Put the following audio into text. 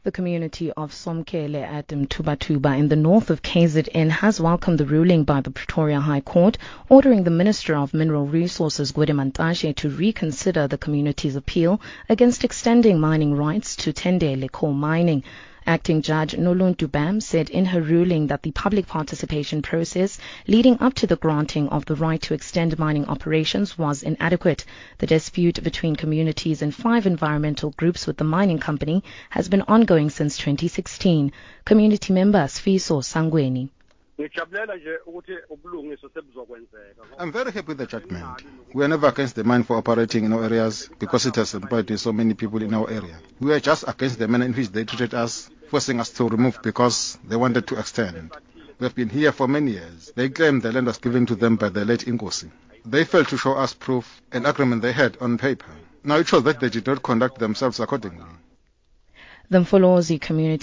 The community of Somkele at Mtubatuba in the north of KZN has welcomed the ruling by the Pretoria High Court ordering the Minister of Mineral Resources Gwede Mantashe to reconsider the community's appeal against extending mining rights to Tendele coal mining. Acting Judge Noluntu Bam said in her ruling that the public participation process leading up to the granting of the right to extend mining operations was inadequate. The dispute between communities and 5 environmental groups with the mining company has been ongoing since 2016. Community member Sfiso Sangweni. I'm very happy with the judgment. We are never against the mine for operating in our areas because it has employed so many people in our area. We are just against the manner in which they treated us, forcing us to remove because they wanted to extend. We have been here for many years. They claim the land was given to them by the late Inkosi. They failed to show us proof and agreement they had on paper. Now it shows that they did not conduct themselves accordingly. The Mfolozi community